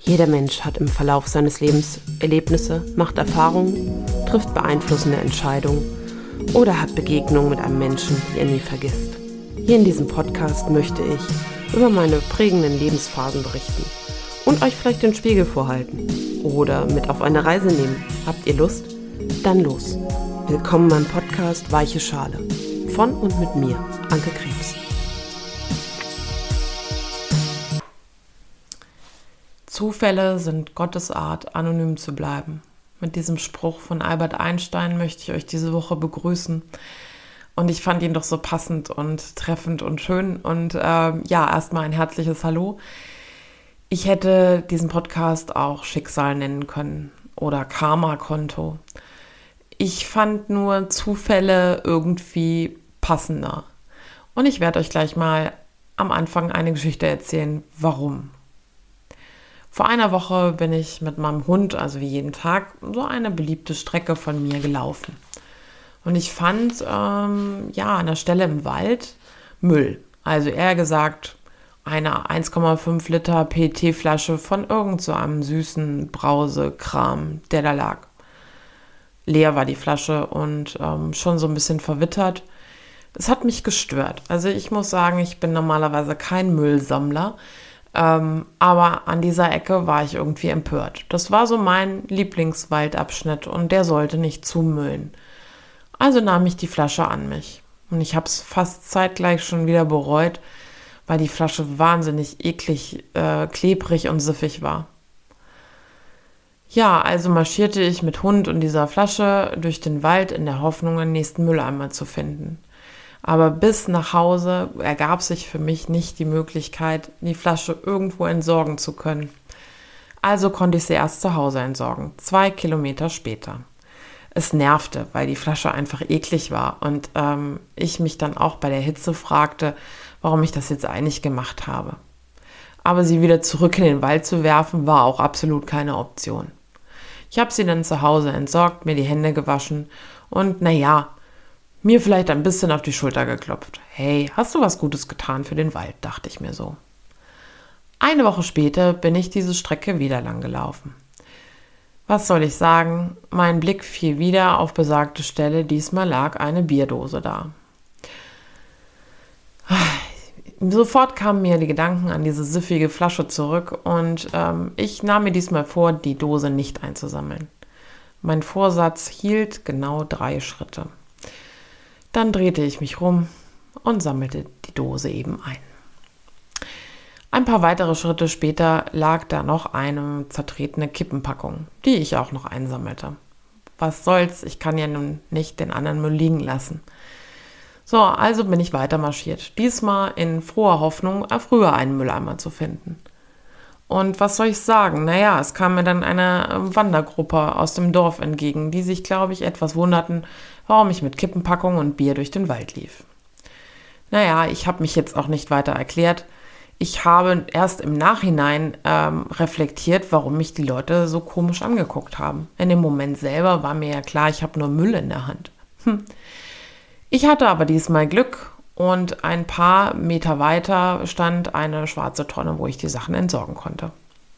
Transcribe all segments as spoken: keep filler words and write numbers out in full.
Jeder Mensch hat im Verlauf seines Lebens Erlebnisse, macht Erfahrungen, trifft beeinflussende Entscheidungen oder hat Begegnungen mit einem Menschen, die er nie vergisst. Hier in diesem Podcast möchte ich über meine prägenden Lebensphasen berichten und euch vielleicht den Spiegel vorhalten oder mit auf eine Reise nehmen. Habt ihr Lust? Dann los. Willkommen beim Podcast Weiche Schale. Von und mit mir, Anke Krebs. Zufälle sind Gottes Art, anonym zu bleiben. Mit diesem Spruch von Albert Einstein möchte ich euch diese Woche begrüßen. Und ich fand ihn doch so passend und treffend und schön. Und äh, ja, erstmal ein herzliches Hallo. Ich hätte diesen Podcast auch Schicksal nennen können oder Karma-Konto. Ich fand nur Zufälle irgendwie passender. Und ich werde euch gleich mal am Anfang eine Geschichte erzählen, warum. Vor einer Woche bin ich mit meinem Hund, also wie jeden Tag, so eine beliebte Strecke von mir gelaufen. Und ich fand, ähm, ja, an der Stelle im Wald Müll. Also eher gesagt, eine eins Komma fünf Liter P E T-Flasche von irgend so einem süßen Brausekram, der da lag. Leer war die Flasche und ähm, schon so ein bisschen verwittert. Es hat mich gestört. Also ich muss sagen, ich bin normalerweise kein Müllsammler. Ähm, aber an dieser Ecke war ich irgendwie empört. Das war so mein Lieblingswaldabschnitt und der sollte nicht zumüllen. Also nahm ich die Flasche an mich. Und ich habe es fast zeitgleich schon wieder bereut, weil die Flasche wahnsinnig eklig, äh, klebrig und siffig war. Ja, also marschierte ich mit Hund und dieser Flasche durch den Wald in der Hoffnung, den nächsten Mülleimer zu finden. Aber bis nach Hause ergab sich für mich nicht die Möglichkeit, die Flasche irgendwo entsorgen zu können. Also konnte ich sie erst zu Hause entsorgen, zwei Kilometer später. Es nervte, weil die Flasche einfach eklig war und ähm, ich mich dann auch bei der Hitze fragte, warum ich das jetzt eigentlich gemacht habe. Aber sie wieder zurück in den Wald zu werfen, war auch absolut keine Option. Ich habe sie dann zu Hause entsorgt, mir die Hände gewaschen und naja, mir vielleicht ein bisschen auf die Schulter geklopft. Hey, hast du was Gutes getan für den Wald, dachte ich mir so. Eine Woche später bin ich diese Strecke wieder lang gelaufen. Was soll ich sagen? Mein Blick fiel wieder auf besagte Stelle, diesmal lag eine Bierdose da. Sofort kamen mir die Gedanken an diese siffige Flasche zurück und ähm, ich nahm mir diesmal vor, die Dose nicht einzusammeln. Mein Vorsatz hielt genau drei Schritte. Dann drehte ich mich rum und sammelte die Dose eben ein. Ein paar weitere Schritte später lag da noch eine zertretene Kippenpackung, die ich auch noch einsammelte. Was soll's, ich kann ja nun nicht den anderen Müll liegen lassen. So, also bin ich weiter marschiert, diesmal in froher Hoffnung, früher einen Mülleimer zu finden. Und was soll ich sagen? Naja, es kam mir dann eine Wandergruppe aus dem Dorf entgegen, die sich, glaube ich, etwas wunderten, warum ich mit Kippenpackung und Bier durch den Wald lief. Naja, ich habe mich jetzt auch nicht weiter erklärt. Ich habe erst im Nachhinein ähm, reflektiert, warum mich die Leute so komisch angeguckt haben. In dem Moment selber war mir ja klar, ich habe nur Müll in der Hand. Hm. Ich hatte aber diesmal Glück. Und ein paar Meter weiter stand eine schwarze Tonne, wo ich die Sachen entsorgen konnte.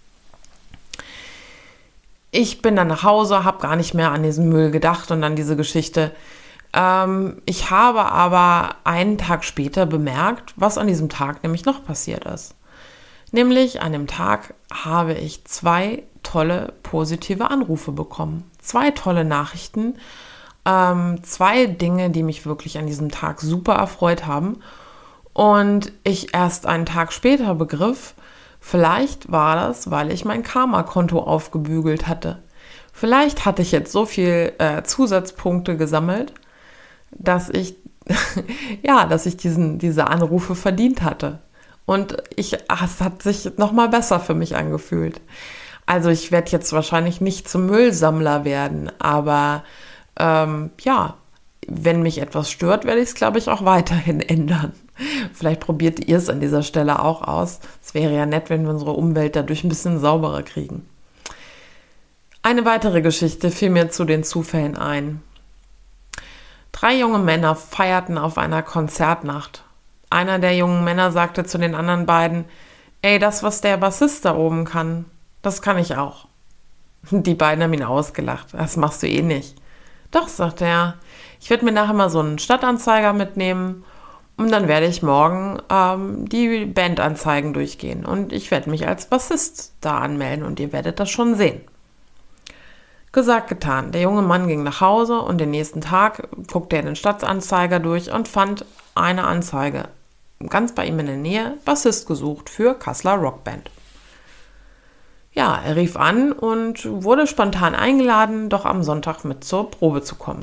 Ich bin dann nach Hause, habe gar nicht mehr an diesen Müll gedacht und an diese Geschichte. Ähm, ich habe aber einen Tag später bemerkt, was an diesem Tag nämlich noch passiert ist. Nämlich an dem Tag habe ich zwei tolle positive Anrufe bekommen. Zwei tolle Nachrichten. Ähm, zwei Dinge, die mich wirklich an diesem Tag super erfreut haben und ich erst einen Tag später begriff, vielleicht war das, weil ich mein Karma-Konto aufgebügelt hatte. Vielleicht hatte ich jetzt so viel äh, Zusatzpunkte gesammelt, dass ich, ja, dass ich diesen, diese Anrufe verdient hatte. Und ich, es hat sich nochmal besser für mich angefühlt. Also ich werde jetzt wahrscheinlich nicht zum Müllsammler werden, aber Ähm, ja, wenn mich etwas stört, werde ich es, glaube ich, auch weiterhin ändern. Vielleicht probiert ihr es an dieser Stelle auch aus. Es wäre ja nett, wenn wir unsere Umwelt dadurch ein bisschen sauberer kriegen. Eine weitere Geschichte fiel mir zu den Zufällen ein. Drei junge Männer feierten auf einer Konzertnacht. Einer der jungen Männer sagte zu den anderen beiden, ey, das, was der Bassist da oben kann, Das kann ich auch. Die beiden haben ihn ausgelacht. Das machst du eh nicht. Doch, sagt er, ich werde mir nachher mal so einen Stadtanzeiger mitnehmen und dann werde ich morgen ähm, die Bandanzeigen durchgehen und ich werde mich als Bassist da anmelden und ihr werdet das schon sehen. Gesagt, getan. Der junge Mann ging nach Hause und den nächsten Tag guckte er den Stadtanzeiger durch und fand eine Anzeige. Ganz bei ihm in der Nähe, Bassist gesucht für Kasseler Rockband. Ja, er rief an und wurde spontan eingeladen, doch am Sonntag mit zur Probe zu kommen.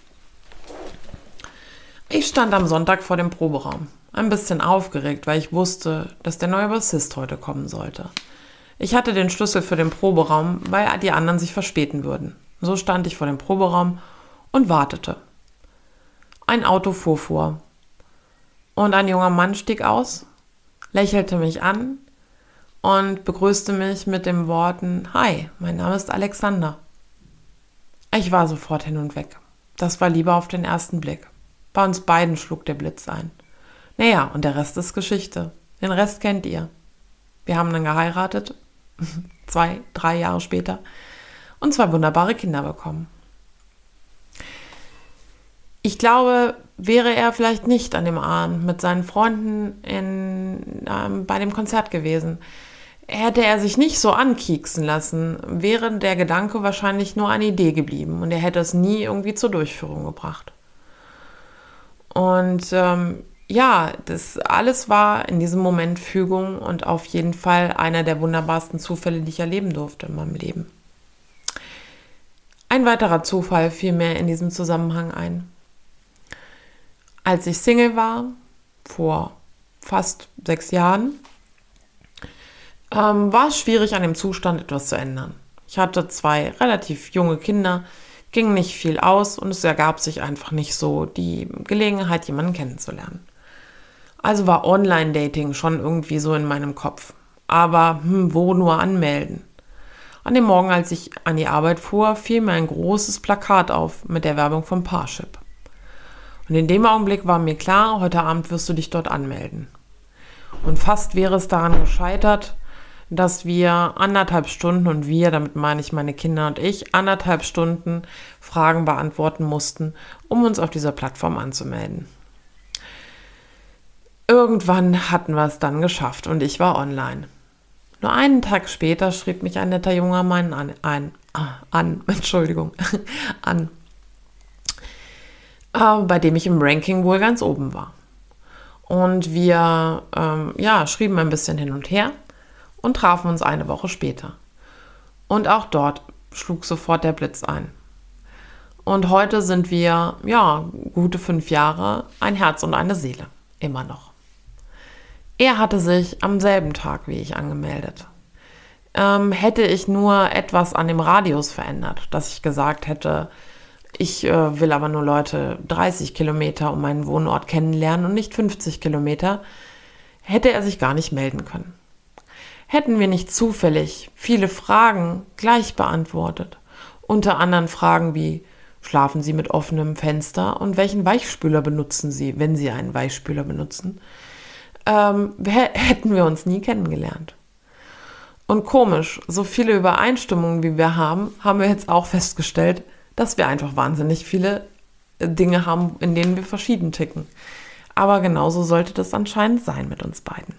Ich stand am Sonntag vor dem Proberaum, ein bisschen aufgeregt, weil ich wusste, dass der neue Bassist heute kommen sollte. Ich hatte den Schlüssel für den Proberaum, weil die anderen sich verspäten würden. So stand ich vor dem Proberaum und wartete. Ein Auto fuhr vor und ein junger Mann stieg aus, lächelte mich an und begrüßte mich mit den Worten: Hi, mein Name ist Alexander. Ich war sofort hin und weg. Das war Liebe auf den ersten Blick. Bei uns beiden schlug der Blitz ein. Naja, und der Rest ist Geschichte. Den Rest kennt ihr. Wir haben dann geheiratet, zwei, drei Jahre später, und zwei wunderbare Kinder bekommen. Ich glaube, wäre er vielleicht nicht an dem Abend mit seinen Freunden in, ähm, bei dem Konzert gewesen, hätte er sich nicht so ankieksen lassen, wäre der Gedanke wahrscheinlich nur eine Idee geblieben und er hätte es nie irgendwie zur Durchführung gebracht. Und ähm, ja, das alles war in diesem Moment Fügung und auf jeden Fall einer der wunderbarsten Zufälle, die ich erleben durfte in meinem Leben. Ein weiterer Zufall fiel mir in diesem Zusammenhang ein. Als ich Single war, vor fast sechs Jahren, ähm, war es schwierig, an dem Zustand etwas zu ändern. Ich hatte zwei relativ junge Kinder, ging nicht viel aus und es ergab sich einfach nicht so die Gelegenheit, jemanden kennenzulernen. Also war Online-Dating schon irgendwie so in meinem Kopf. Aber hm, wo nur anmelden? An dem Morgen, als ich an die Arbeit fuhr, fiel mir ein großes Plakat auf mit der Werbung von Parship. Und in dem Augenblick war mir klar, heute Abend wirst du dich dort anmelden. Und fast wäre es daran gescheitert, dass wir anderthalb Stunden, und wir, damit meine ich meine Kinder und ich, anderthalb Stunden Fragen beantworten mussten, um uns auf dieser Plattform anzumelden. Irgendwann hatten wir es dann geschafft und ich war online. Nur einen Tag später schrieb mich ein netter junger Mann an, ein, ah, an Entschuldigung, an, äh, bei dem ich im Ranking wohl ganz oben war. Und wir ähm, ja, schrieben ein bisschen hin und her und trafen uns eine Woche später. Und auch dort schlug sofort der Blitz ein. Und heute sind wir, ja, gute fünf Jahre, ein Herz und eine Seele. Immer noch. Er hatte sich am selben Tag wie ich angemeldet. Ähm, hätte ich nur etwas an dem Radius verändert, dass ich gesagt hätte, ich äh, will aber nur Leute dreißig Kilometer um meinen Wohnort kennenlernen und nicht fünfzig Kilometer, hätte er sich gar nicht melden können. Hätten wir nicht zufällig viele Fragen gleich beantwortet, unter anderem Fragen wie: Schlafen Sie mit offenem Fenster und welchen Weichspüler benutzen Sie, wenn Sie einen Weichspüler benutzen, ähm, hätten wir uns nie kennengelernt. Und komisch, so viele Übereinstimmungen wie wir haben, haben wir jetzt auch festgestellt, dass wir einfach wahnsinnig viele Dinge haben, in denen wir verschieden ticken. Aber genauso sollte das anscheinend sein mit uns beiden.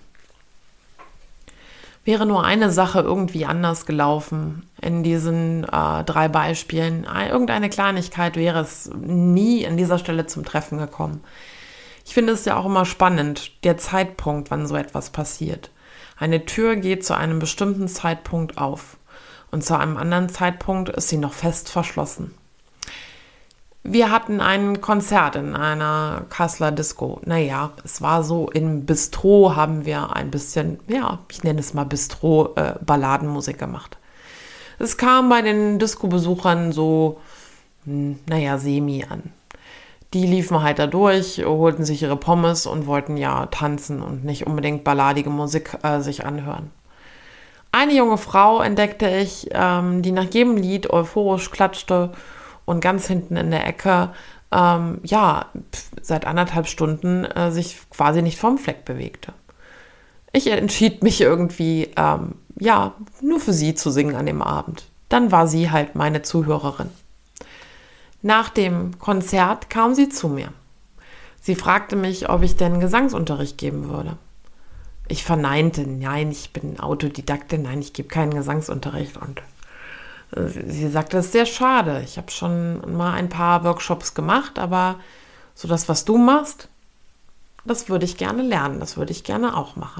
Wäre nur eine Sache irgendwie anders gelaufen in diesen äh, drei Beispielen, irgendeine Kleinigkeit, wäre es nie an dieser Stelle zum Treffen gekommen. Ich finde es ja auch immer spannend, der Zeitpunkt, wann so etwas passiert. Eine Tür geht zu einem bestimmten Zeitpunkt auf und zu einem anderen Zeitpunkt ist sie noch fest verschlossen. Wir hatten ein Konzert in einer Kasseler Disco. Naja, es war so, im Bistro haben wir ein bisschen, ja, ich nenne es mal Bistro-Balladenmusik gemacht. Es kam bei den Disco-Besuchern so, naja, semi an. Die liefen halt da durch, holten sich ihre Pommes und wollten ja tanzen und nicht unbedingt balladige Musik äh, sich anhören. Eine junge Frau entdeckte ich, ähm, die nach jedem Lied euphorisch klatschte und ganz hinten in der Ecke, ähm, ja, seit anderthalb Stunden äh, sich quasi nicht vom Fleck bewegte. Ich entschied mich irgendwie, ähm, ja, nur für sie zu singen an dem Abend. Dann war sie halt meine Zuhörerin. Nach dem Konzert kam sie zu mir. Sie fragte mich, ob ich denn Gesangsunterricht geben würde. Ich verneinte, nein, ich bin Autodidaktin, nein, ich gebe keinen Gesangsunterricht. Und sie sagte, das ist sehr schade. Ich habe schon mal ein paar Workshops gemacht, aber so das, was du machst, das würde ich gerne lernen, das würde ich gerne auch machen.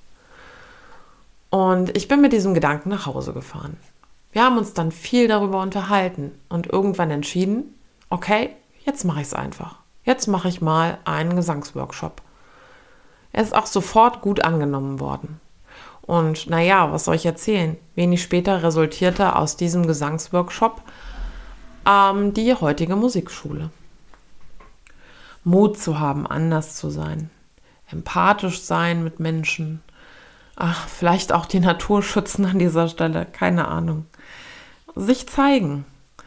Und ich bin mit diesem Gedanken nach Hause gefahren. Wir haben uns dann viel darüber unterhalten und irgendwann entschieden, okay, jetzt mache ich es einfach. Jetzt mache ich mal einen Gesangsworkshop. Er ist auch sofort gut angenommen worden. Und naja, was soll ich erzählen? Wenig später resultierte aus diesem Gesangsworkshop ähm, die heutige Musikschule. Mut zu haben, anders zu sein. Empathisch sein mit Menschen. Ach, vielleicht auch die Natur schützen an dieser Stelle, keine Ahnung. Sich zeigen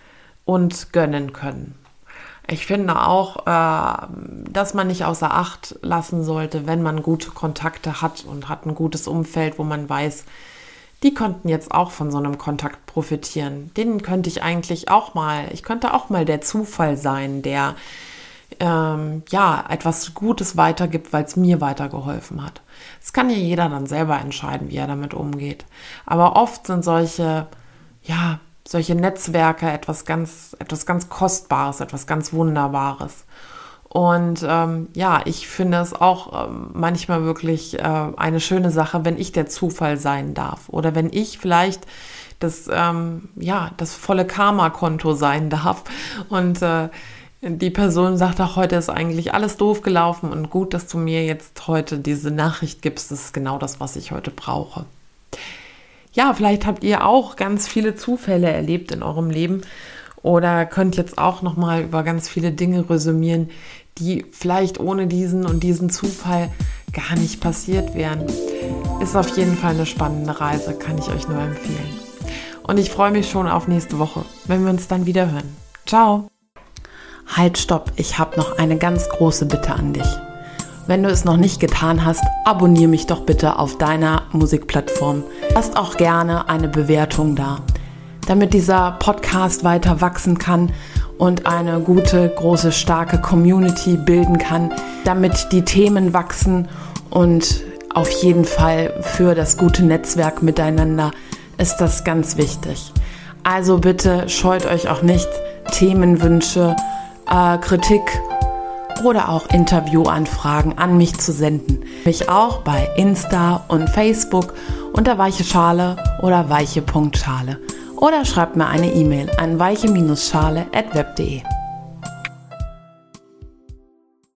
und gönnen können. Ich finde auch, äh, dass man nicht außer Acht lassen sollte, wenn man gute Kontakte hat und hat ein gutes Umfeld, wo man weiß, die könnten jetzt auch von so einem Kontakt profitieren. Denen könnte ich eigentlich auch mal, ich könnte auch mal der Zufall sein, der ähm, ja etwas Gutes weitergibt, weil es mir weitergeholfen hat. Das kann ja jeder dann selber entscheiden, wie er damit umgeht. Aber oft sind solche, ja, solche Netzwerke etwas ganz, etwas ganz Kostbares, etwas ganz Wunderbares. Und ähm, ja, ich finde es auch ähm, manchmal wirklich äh, eine schöne Sache, wenn ich der Zufall sein darf oder wenn ich vielleicht das, ähm, ja, das volle Karma-Konto sein darf und äh, die Person sagt auch, heute ist eigentlich alles doof gelaufen und gut, dass du mir jetzt heute diese Nachricht gibst, das ist genau das, was ich heute brauche. Ja, vielleicht habt ihr auch ganz viele Zufälle erlebt in eurem Leben oder könnt jetzt auch nochmal über ganz viele Dinge resümieren, die vielleicht ohne diesen und diesen Zufall gar nicht passiert wären. Ist auf jeden Fall eine spannende Reise, kann ich euch nur empfehlen. Und ich freue mich schon auf nächste Woche, wenn wir uns dann wieder hören. Ciao! Halt, stopp, ich habe noch eine ganz große Bitte an dich. Wenn du es noch nicht getan hast, abonniere mich doch bitte auf deiner Musikplattform. Lass auch gerne eine Bewertung da, damit dieser Podcast weiter wachsen kann und eine gute, große, starke Community bilden kann, damit die Themen wachsen und auf jeden Fall für das gute Netzwerk miteinander ist das ganz wichtig. Also bitte scheut euch auch nicht, Themenwünsche, äh, Kritik oder auch Interviewanfragen an mich zu senden. Mich auch bei Insta und Facebook unter weiche Schale oder weiche Punkt Schale. Oder schreibt mir eine E-Mail an weiche Schale at web punkt de.